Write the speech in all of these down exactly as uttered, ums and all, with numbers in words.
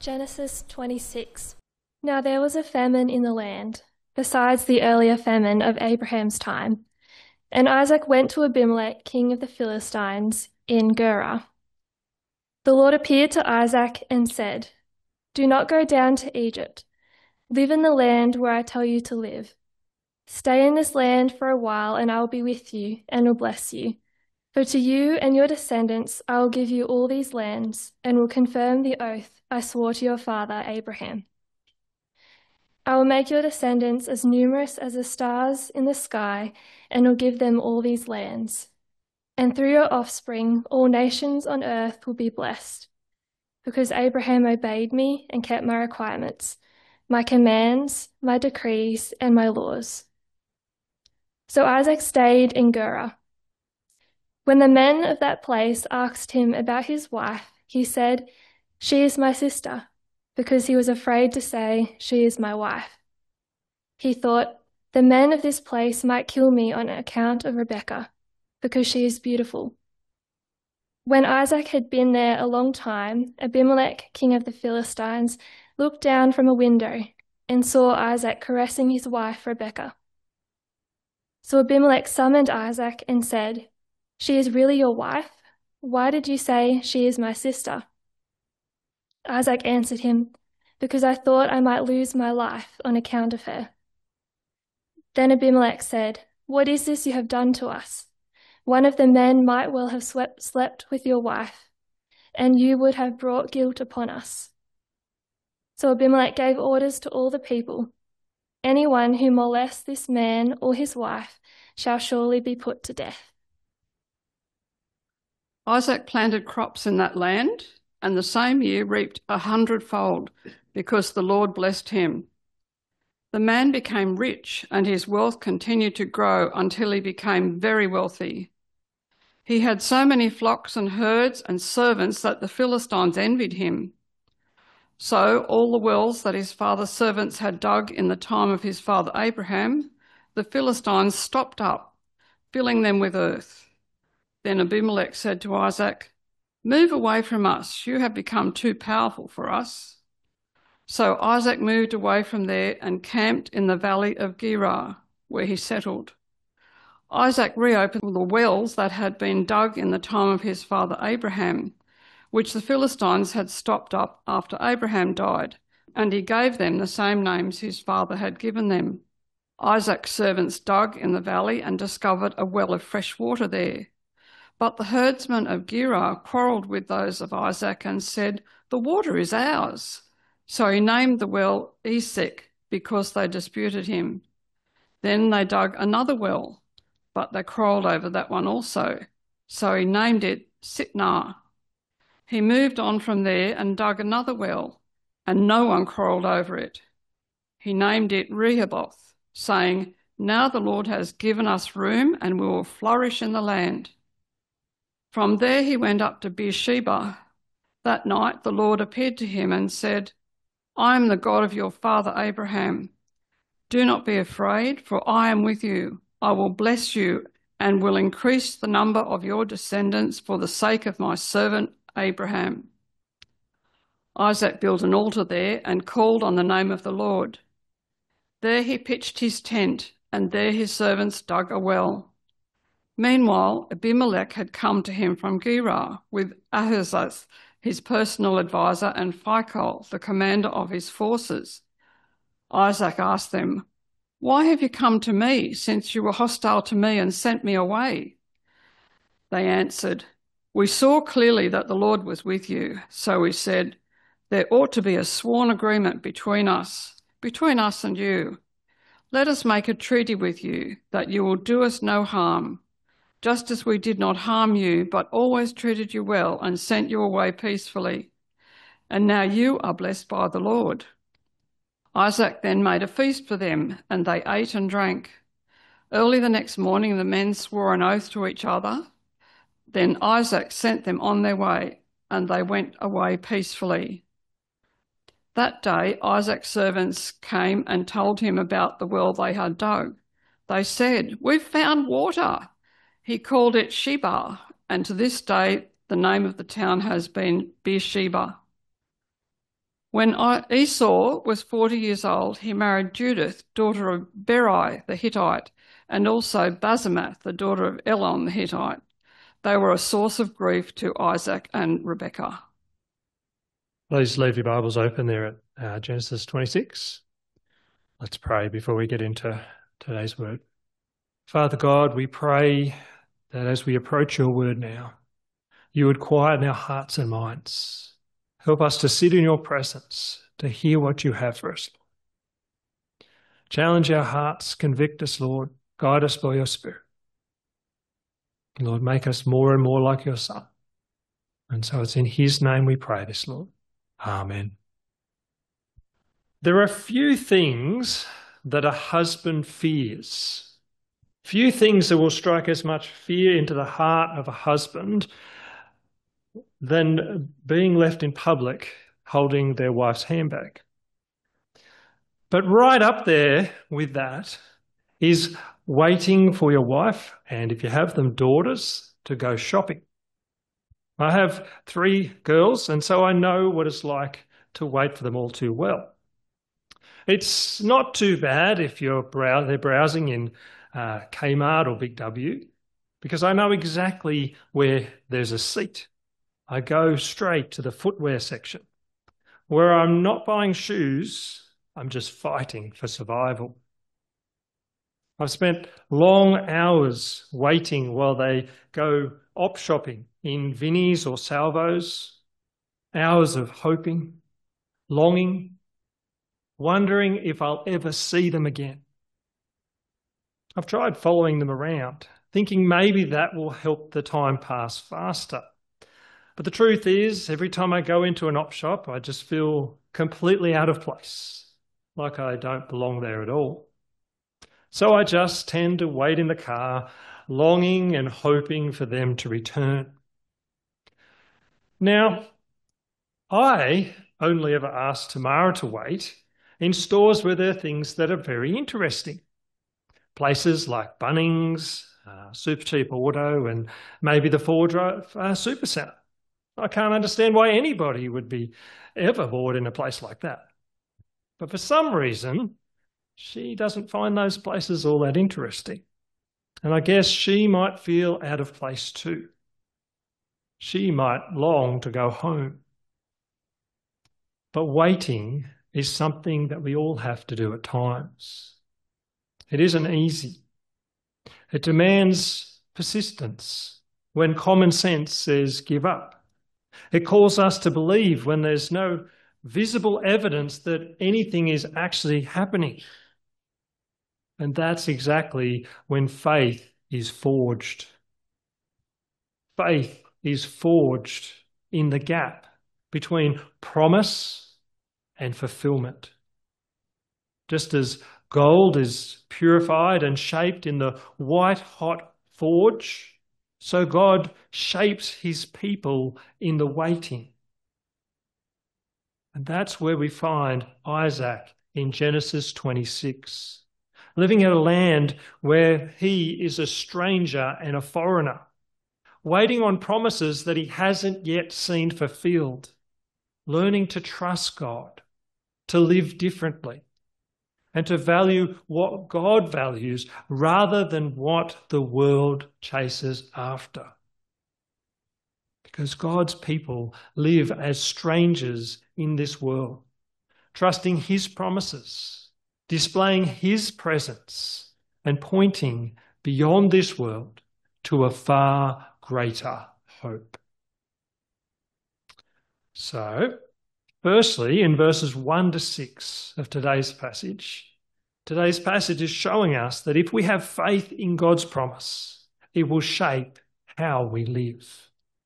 Genesis twenty-six. Now there was a famine in the land, besides the earlier famine of Abraham's time. And Isaac went to Abimelech, king of the Philistines, in Gerar. The Lord appeared to Isaac and said, "Do not go down to Egypt. Live in the land where I tell you to live. Stay in this land for a while, and I will be with you and will bless you. For to you and your descendants I will give you all these lands, and will confirm the oath I swore to your father Abraham. I will make your descendants as numerous as the stars in the sky, and will give them all these lands. And through your offspring all nations on earth will be blessed, because Abraham obeyed me and kept my requirements, my commands, my decrees, and my laws." So Isaac stayed in Gerar. When the men of that place asked him about his wife, he said, "She is my sister," because he was afraid to say, "She is my wife." He thought, "The men of this place might kill me on account of Rebekah, because she is beautiful." When Isaac had been there a long time, Abimelech, king of the Philistines, looked down from a window and saw Isaac caressing his wife Rebekah. So Abimelech summoned Isaac and said, "She is really your wife? Why did you say, 'She is my sister'?" Isaac answered him, "Because I thought I might lose my life on account of her." Then Abimelech said, "What is this you have done to us? One of the men might well have swept, slept with your wife, and you would have brought guilt upon us." So Abimelech gave orders to all the people, "Anyone who molests this man or his wife shall surely be put to death." Isaac planted crops in that land, and the same year reaped a hundredfold, because the Lord blessed him. The man became rich, and his wealth continued to grow until he became very wealthy. He had so many flocks and herds and servants that the Philistines envied him. So all the wells that his father's servants had dug in the time of his father Abraham, the Philistines stopped up, filling them with earth. Then Abimelech said to Isaac, "Move away from us, you have become too powerful for us." So Isaac moved away from there and camped in the valley of Gerar, where he settled. Isaac reopened the wells that had been dug in the time of his father Abraham, which the Philistines had stopped up after Abraham died, and he gave them the same names his father had given them. Isaac's servants dug in the valley and discovered a well of fresh water there. But the herdsmen of Gerar quarrelled with those of Isaac and said, "The water is ours." So he named the well Esek, because they disputed him. Then they dug another well, but they quarrelled over that one also. So he named it Sitnah. He moved on from there and dug another well, and no one quarrelled over it. He named it Rehoboth, saying, "Now the Lord has given us room, and we will flourish in the land." From there he went up to Beersheba. That night the Lord appeared to him and said, "I am the God of your father Abraham. Do not be afraid, for I am with you. I will bless you and will increase the number of your descendants for the sake of my servant Abraham." Isaac built an altar there and called on the name of the Lord. There he pitched his tent, and there his servants dug a well. Meanwhile, Abimelech had come to him from Gerar with Ahuzzath, his personal advisor, and Phicol, the commander of his forces. Isaac asked them, "Why have you come to me, since you were hostile to me and sent me away?" They answered, "We saw clearly that the Lord was with you, so we said, there ought to be a sworn agreement between us, between us and you. Let us make a treaty with you that you will do us no harm, just as we did not harm you, but always treated you well and sent you away peacefully. And now you are blessed by the Lord." Isaac then made a feast for them, and they ate and drank. Early the next morning the men swore an oath to each other. Then Isaac sent them on their way, and they went away peacefully. That day Isaac's servants came and told him about the well they had dug. They said, "We've found water." He called it Sheba, and to this day the name of the town has been Beersheba. When Esau was forty years old, he married Judith, daughter of Berai the Hittite, and also Basemath, the daughter of Elon the Hittite. They were a source of grief to Isaac and Rebekah. Please leave your Bibles open there at uh, Genesis twenty-six. Let's pray before we get into today's word. Father God, we pray that as we approach your word now, you would quieten our hearts and minds. Help us to sit in your presence, to hear what you have for us. Challenge our hearts, convict us, Lord. Guide us by your Spirit. Lord, make us more and more like your Son. And so it's in his name we pray this, Lord. Amen. There are few things that a husband fears. Few things that will strike as much fear into the heart of a husband than being left in public holding their wife's handbag. But right up there with that is waiting for your wife, and if you have them, daughters, to go shopping. I have three girls, and so I know what it's like to wait for them all too well. It's not too bad if you're brow- they're browsing in uh, Kmart or Big W, because I know exactly where there's a seat. I go straight to the footwear section, where I'm not buying shoes, I'm just fighting for survival. I've spent long hours waiting while they go op shopping in Vinnie's or Salvo's, hours of hoping, longing, wondering if I'll ever see them again. I've tried following them around, thinking maybe that will help the time pass faster. But the truth is, every time I go into an op shop, I just feel completely out of place, like I don't belong there at all. So I just tend to wait in the car, longing and hoping for them to return. Now, I only ever ask Tamara to wait in stores where there are things that are very interesting. Places like Bunnings, uh, Super Cheap Auto, and maybe the Ford uh, Supercentre. I can't understand why anybody would be ever bored in a place like that. But for some reason, she doesn't find those places all that interesting. And I guess she might feel out of place too. She might long to go home. But waiting is something that we all have to do at times. It isn't easy. It demands persistence when common sense says give up. It calls us to believe when there's no visible evidence that anything is actually happening. And that's exactly when faith is forged. Faith is forged in the gap between promise and fulfillment. Just as gold is purified and shaped in the white-hot forge, so God shapes his people in the waiting. And that's where we find Isaac in Genesis twenty-six, living in a land where he is a stranger and a foreigner, waiting on promises that he hasn't yet seen fulfilled, learning to trust God, to live differently, and to value what God values rather than what the world chases after. Because God's people live as strangers in this world, trusting his promises, displaying his presence, and pointing beyond this world to a far greater hope. So, firstly, in verses one to six of today's passage, today's passage is showing us that if we have faith in God's promise, it will shape how we live.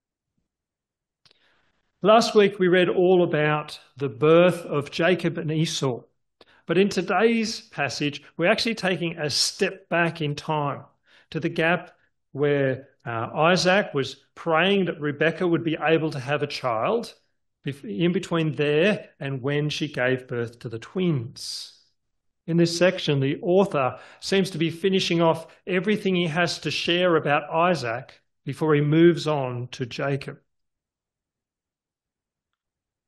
Last week we read all about the birth of Jacob and Esau, but in today's passage we're actually taking a step back in time to the gap where uh, Isaac was praying that Rebekah would be able to have a child, in between there and when she gave birth to the twins. In this section, the author seems to be finishing off everything he has to share about Isaac before he moves on to Jacob.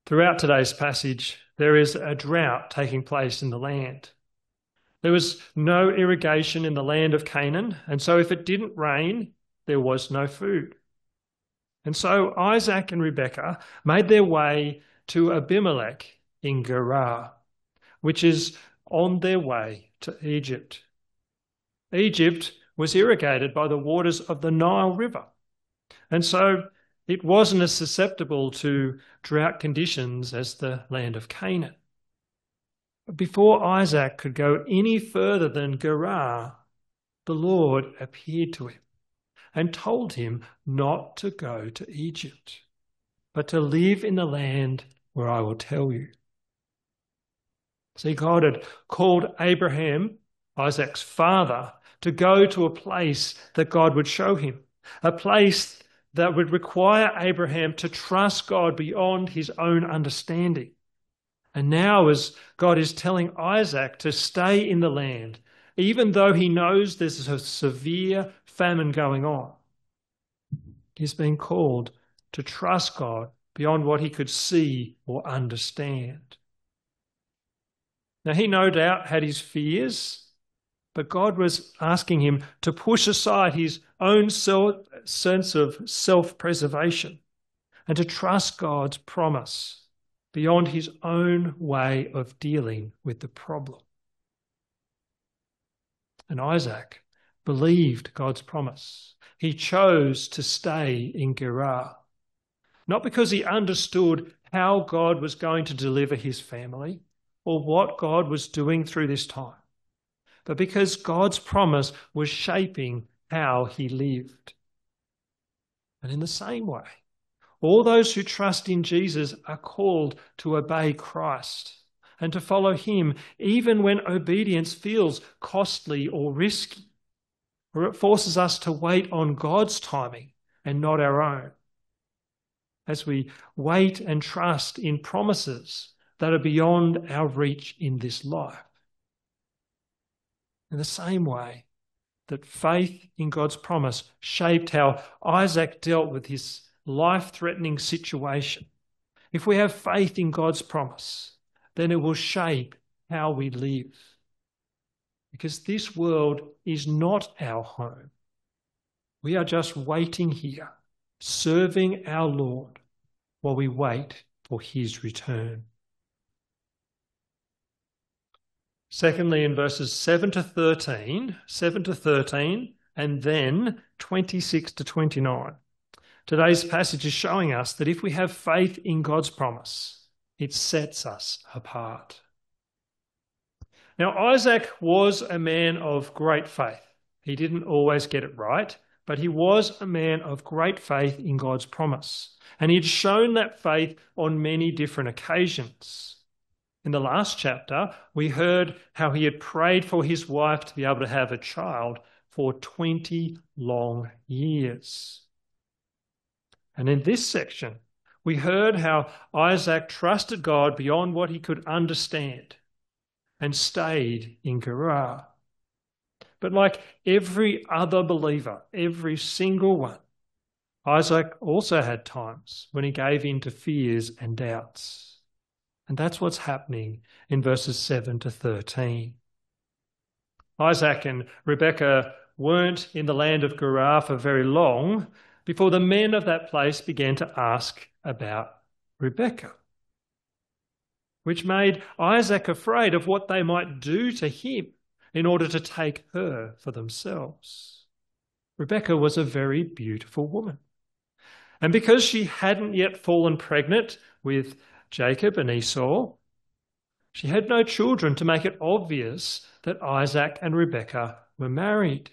Throughout today's passage, there is a drought taking place in the land. There was no irrigation in the land of Canaan, and so if it didn't rain, there was no food. And so Isaac and Rebekah made their way to Abimelech in Gerar, which is on their way to Egypt. Egypt was irrigated by the waters of the Nile River, and so it wasn't as susceptible to drought conditions as the land of Canaan. Before Isaac could go any further than Gerar, the Lord appeared to him and told him not to go to Egypt, but to live in the land where I will tell you. See, God had called Abraham, Isaac's father, to go to a place that God would show him, a place that would require Abraham to trust God beyond his own understanding. And now, as God is telling Isaac to stay in the land, even though he knows there's a severe famine going on, he's been called to trust God beyond what he could see or understand. Now, he no doubt had his fears, but God was asking him to push aside his own self, sense of self-preservation and to trust God's promise beyond his own way of dealing with the problem. And Isaac believed God's promise. He chose to stay in Gerar, not because he understood how God was going to deliver his family or what God was doing through this time, but because God's promise was shaping how he lived. And in the same way, all those who trust in Jesus are called to obey Christ and to follow him even when obedience feels costly or risky, or it forces us to wait on God's timing and not our own, as we wait and trust in promises that are beyond our reach in this life. In the same way that faith in God's promise shaped how Isaac dealt with his life-threatening situation, if we have faith in God's promise, then it will shape how we live. Because this world is not our home. We are just waiting here, serving our Lord while we wait for his return. Secondly, in verses seven to thirteen, seven to thirteen, and then twenty-six to twenty-nine, today's passage is showing us that if we have faith in God's promise, it sets us apart. Now, Isaac was a man of great faith. He didn't always get it right, but he was a man of great faith in God's promise. And he'd shown that faith on many different occasions. In the last chapter, we heard how he had prayed for his wife to be able to have a child for twenty long years. And in this section, we heard how Isaac trusted God beyond what he could understand and stayed in Gerar. But like every other believer, every single one, Isaac also had times when he gave in to fears and doubts. And that's what's happening in verses seven to thirteen. Isaac and Rebekah weren't in the land of Gerar for very long before the men of that place began to ask about Rebekah, which made Isaac afraid of what they might do to him in order to take her for themselves. Rebekah was a very beautiful woman. And because she hadn't yet fallen pregnant with Jacob and Esau, she had no children to make it obvious that Isaac and Rebekah were married.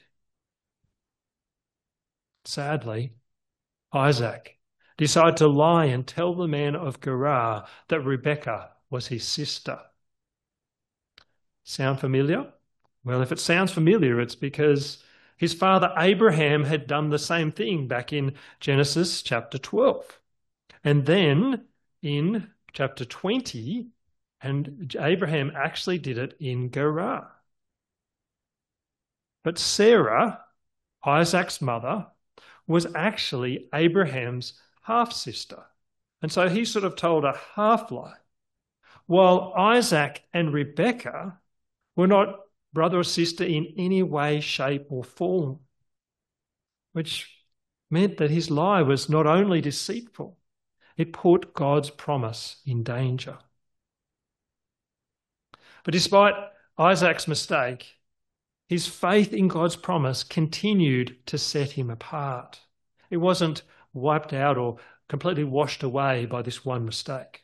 Sadly, Isaac decided to lie and tell the man of Gerar that Rebekah was his sister. Sound familiar? Well, if it sounds familiar, it's because his father Abraham had done the same thing back in Genesis chapter twelve. And then in chapter twenty, and Abraham actually did it in Gerar. But Sarah, Isaac's mother, was actually Abraham's half-sister. And so he sort of told a half lie, while Isaac and Rebekah were not brother or sister in any way, shape, or form, which meant that his lie was not only deceitful, it put God's promise in danger. But despite Isaac's mistake, his faith in God's promise continued to set him apart. It wasn't wiped out or completely washed away by this one mistake.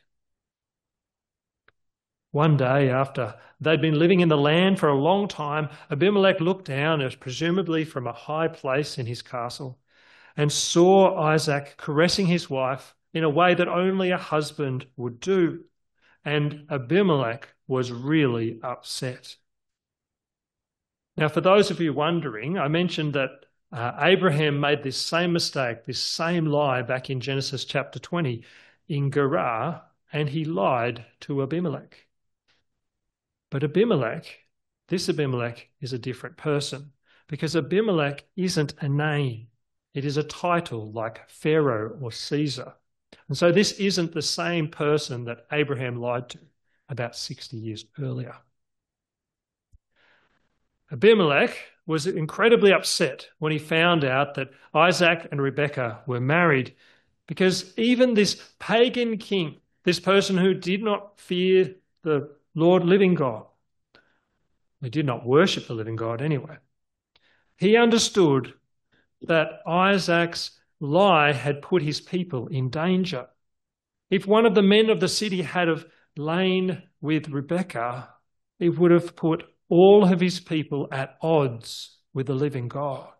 One day, after they'd been living in the land for a long time, Abimelech looked down, as presumably from a high place in his castle, and saw Isaac caressing his wife in a way that only a husband would do. And Abimelech was really upset. Now, for those of you wondering, I mentioned that uh, Abraham made this same mistake, this same lie back in Genesis chapter twenty in Gerar, and he lied to Abimelech. But Abimelech, this Abimelech is a different person, because Abimelech isn't a name. It is a title like Pharaoh or Caesar. And so this isn't the same person that Abraham lied to about sixty years earlier. Abimelech was incredibly upset when he found out that Isaac and Rebekah were married, because even this pagan king, this person who did not fear the Lord living God, he did not worship the living God anyway, he understood that Isaac's lie had put his people in danger. If one of the men of the city had have lain with Rebekah, it would have put all of his people at odds with the living God.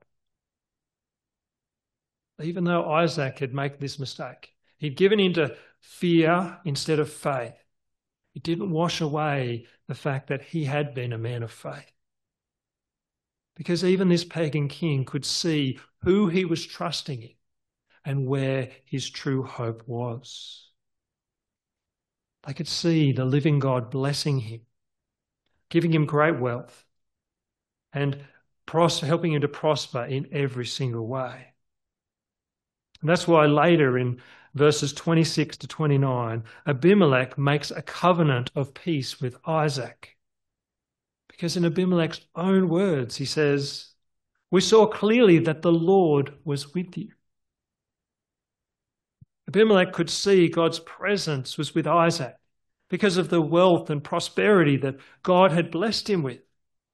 Even though Isaac had made this mistake, he'd given into fear instead of faith. It didn't wash away the fact that he had been a man of faith. Because even this pagan king could see who he was trusting in and where his true hope was. They could see the living God blessing him, giving him great wealth, and pros- helping him to prosper in every single way. And that's why later in verses twenty-six to twenty-nine, Abimelech makes a covenant of peace with Isaac. Because in Abimelech's own words, he says, "We saw clearly that the Lord was with you." Abimelech could see God's presence was with Isaac because of the wealth and prosperity that God had blessed him with.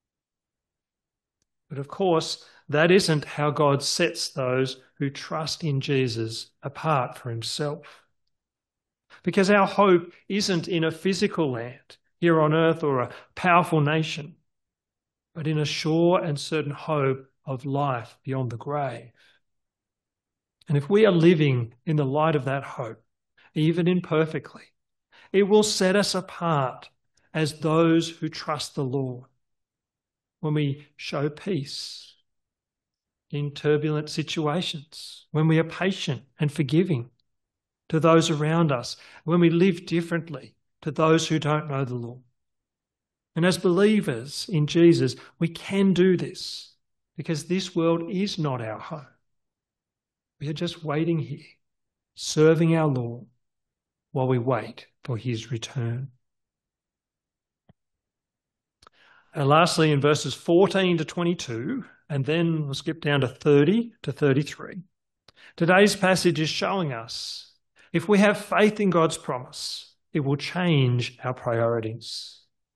But of course, that isn't how God sets those who trust in Jesus apart for himself. Because our hope isn't in a physical land here on earth or a powerful nation, but in a sure and certain hope of life beyond the grave. And if we are living in the light of that hope, even imperfectly, it will set us apart as those who trust the Lord when we show peace in turbulent situations, when we are patient and forgiving to those around us, when we live differently to those who don't know the Lord. And as believers in Jesus, we can do this because this world is not our home. We are just waiting here, serving our Lord while we wait for his return. And lastly, in verses fourteen to twenty-two, and then we'll skip down to thirty to thirty-three, today's passage is showing us if we have faith in God's promise, it will change our priorities.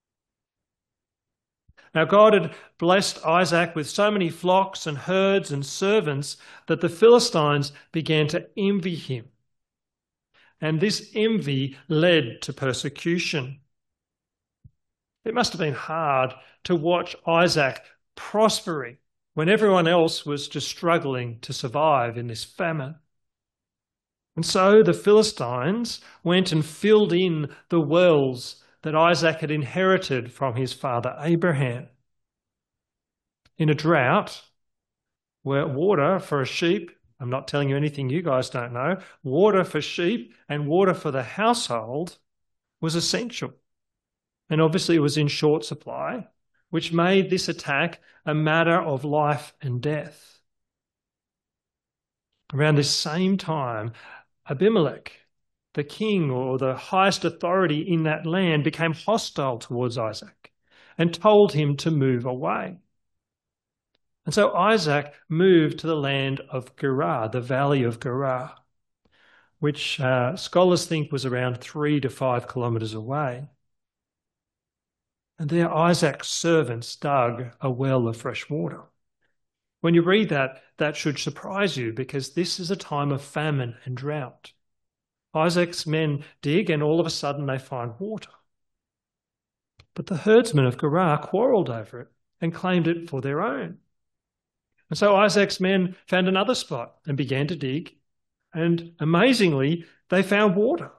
Now, God had blessed Isaac with so many flocks and herds and servants that the Philistines began to envy him. And this envy led to persecution. It must have been hard to watch Isaac prospering when everyone else was just struggling to survive in this famine. And so the Philistines went and filled in the wells that Isaac had inherited from his father Abraham. In a drought, where water for a sheep, I'm not telling you anything you guys don't know, water for sheep and water for the household was essential. And obviously it was in short supply, which made this attack a matter of life and death. Around this same time, Abimelech the king or the highest authority in that land became hostile towards Isaac and told him to move away. And so Isaac moved to the land of Gerar, the valley of Gerar, which uh, scholars think was around three to five kilometres away. And there Isaac's servants dug a well of fresh water. When you read that, that should surprise you, because this is a time of famine and drought. Isaac's men dig and all of a sudden they find water. But the herdsmen of Gerar quarrelled over it and claimed it for their own. And so Isaac's men found another spot and began to dig, and amazingly, they found water.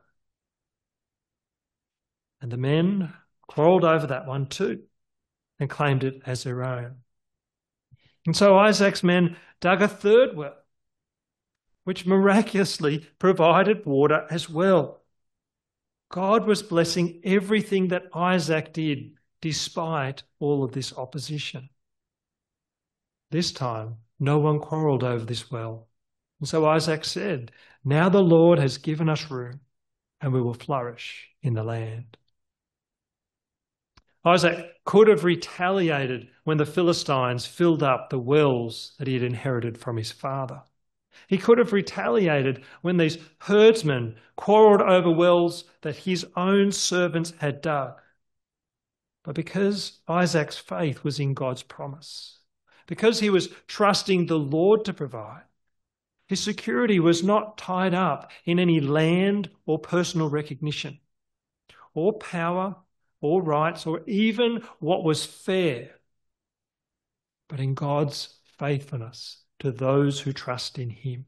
And the men quarrelled over that one too and claimed it as their own. And so Isaac's men dug a third well, which miraculously provided water as well. God was blessing everything that Isaac did despite all of this opposition. This time, no one quarrelled over this well. And so Isaac said, "Now the Lord has given us room, and we will flourish in the land." Isaac could have retaliated when the Philistines filled up the wells that he had inherited from his father. He could have retaliated when these herdsmen quarrelled over wells that his own servants had dug. But because Isaac's faith was in God's promise, because he was trusting the Lord to provide, his security was not tied up in any land or personal recognition, or power, or rights, or even what was fair, but in God's faithfulness to those who trust in him.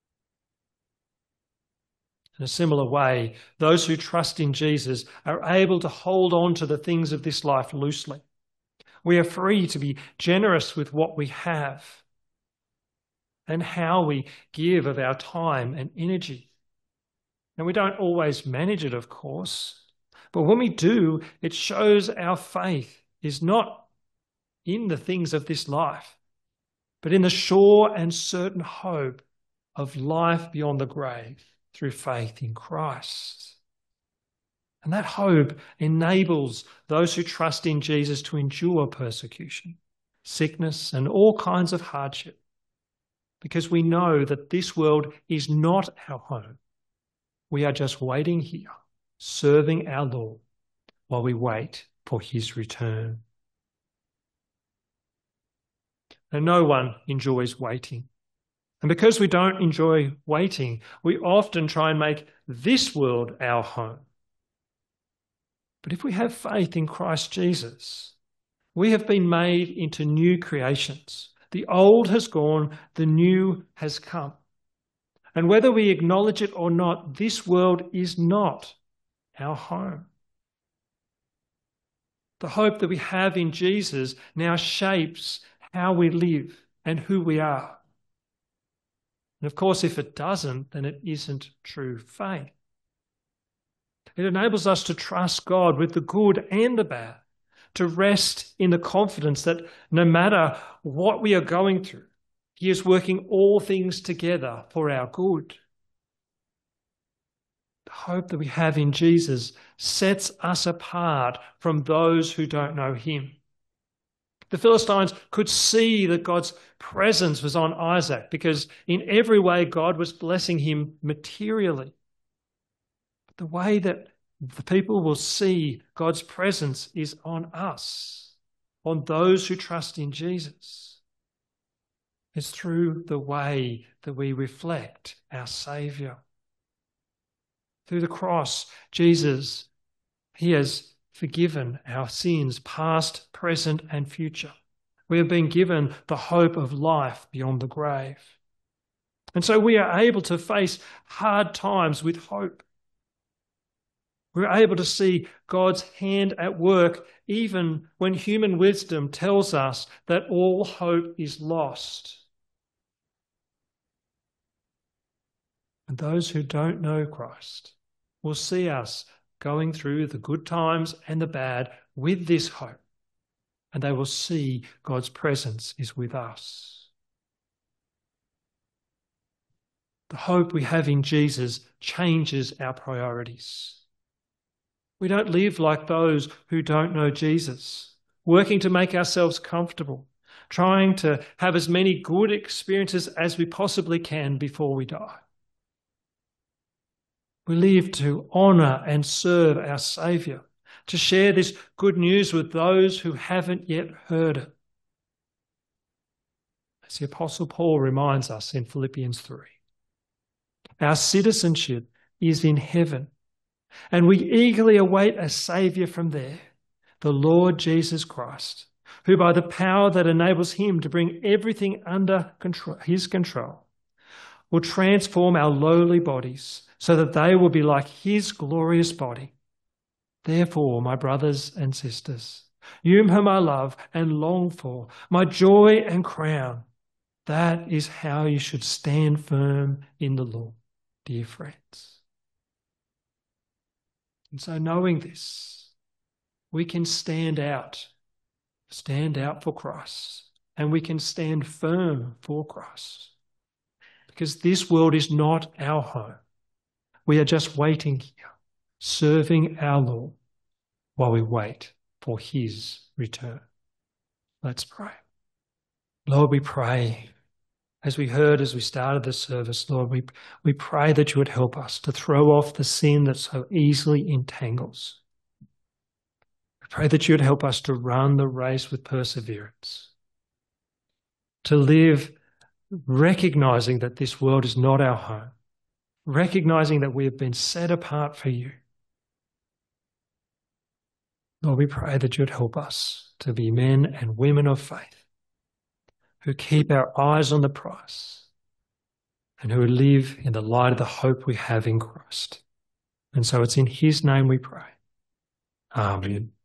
In a similar way, those who trust in Jesus are able to hold on to the things of this life loosely. We are free to be generous with what we have and how we give of our time and energy. And we don't always manage it, of course, but when we do, it shows our faith is not in the things of this life, but in the sure and certain hope of life beyond the grave through faith in Christ. And that hope enables those who trust in Jesus to endure persecution, sickness, and all kinds of hardship, because we know that this world is not our home. We are just waiting here, serving our Lord while we wait for his return. And no one enjoys waiting. And because we don't enjoy waiting, we often try and make this world our home. But if we have faith in Christ Jesus, we have been made into new creations. The old has gone, the new has come. And whether we acknowledge it or not, this world is not our home. The hope that we have in Jesus now shapes how we live and who we are. And of course, if it doesn't, then it isn't true faith. It enables us to trust God with the good and the bad, to rest in the confidence that no matter what we are going through, he is working all things together for our good. The hope that we have in Jesus sets us apart from those who don't know him. The Philistines could see that God's presence was on Isaac because in every way God was blessing him materially. But the way that the people will see God's presence is on us, on those who trust in Jesus. It's through the way that we reflect our Saviour. Through the cross, Jesus, he has forgiven our sins, past, present, and future. We have been given the hope of life beyond the grave. And so we are able to face hard times with hope. We're able to see God's hand at work even when human wisdom tells us that all hope is lost. And those who don't know Christ will see us going through the good times and the bad with this hope, and they will see God's presence is with us. The hope we have in Jesus changes our priorities. We don't live like those who don't know Jesus, working to make ourselves comfortable, trying to have as many good experiences as we possibly can before we die. We live to honour and serve our Saviour, to share this good news with those who haven't yet heard it. As the Apostle Paul reminds us in Philippians three, our citizenship is in heaven, and we eagerly await a Saviour from there, the Lord Jesus Christ, who by the power that enables him to bring everything under control, his control, will transform our lowly bodies so that they will be like his glorious body. Therefore, my brothers and sisters, you whom I love and long for, my joy and crown, that is how you should stand firm in the Lord, dear friends. And so knowing this, we can stand out, stand out for Christ, and we can stand firm for Christ. Because this world is not our home. We are just waiting here, serving our Lord while we wait for his return. Let's pray. Lord, we pray, as we heard as we started the service, Lord, we, we pray that you would help us to throw off the sin that so easily entangles. We pray that you would help us to run the race with perseverance, to live recognizing that this world is not our home, recognizing that we have been set apart for you. Lord, we pray that you would help us to be men and women of faith who keep our eyes on the prize and who live in the light of the hope we have in Christ. And so it's in his name we pray. Amen.